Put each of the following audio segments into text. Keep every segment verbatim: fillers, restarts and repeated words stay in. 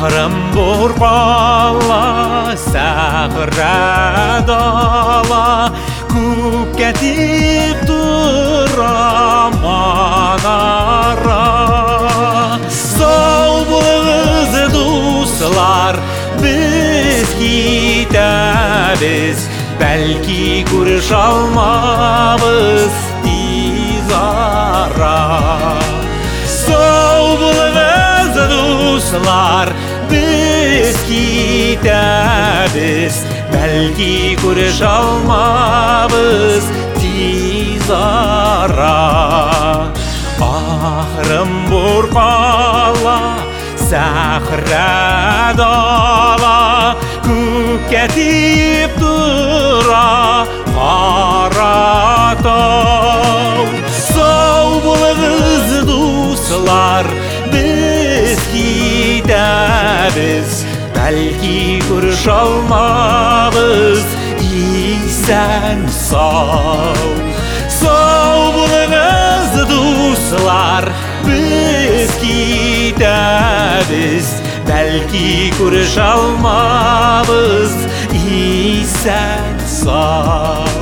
Ahırım burpala, sahra dala, Күп кетип турам манара. Сау болыңыз, дуслар, біз кетебіз, бәлки көріш алмабыз тиз ара. Сау болыңыз, дуслар, біз кетебіз, бәлки көріш алмабыз тиз ара. Ahırım burpala, sahra dala, Күп кетип тура Қаратау. Сау болыңыз, дуслар, біз кетебіз, бәлки көріш алмабыз исән сау. Сау болыңыз, дуслар, біз кетебіз, бәлки көріш алмабыз исән сау.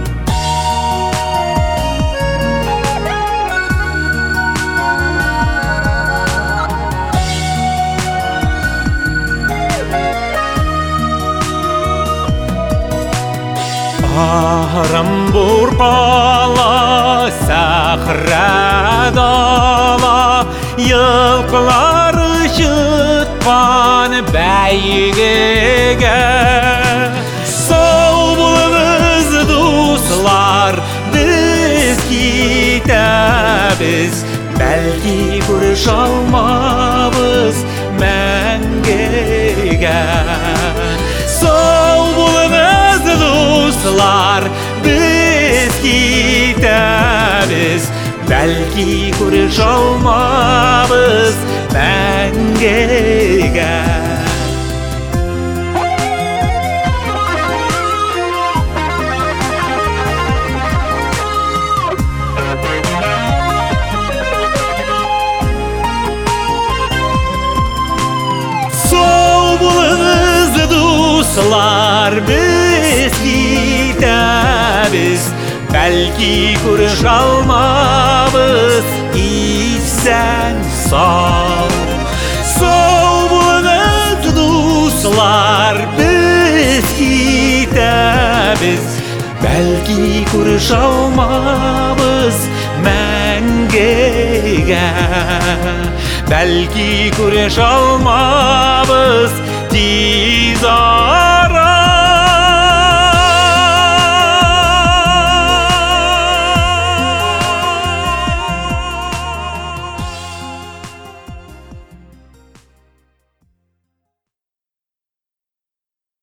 Ahırым бурпала, сахра дала, Йылқылар шыққан бәйгеге. Сау болыңыз, дуслар, біз кетебіз, бәлки көріш алмабыз мәңгіге. Сау болыңыз, дуслар, біз кетебіз, бәлки көріш алмабыз мәңгіге. Сау болыңыз, дуслар, біз кетебіз, бәлки көріш алмабыз исән сау. Сау болыңыз, дуслар, біз кетебіз, бәлки көріш алмабыз мәңгіге. Бәлки көріш алмабыз тиз ара.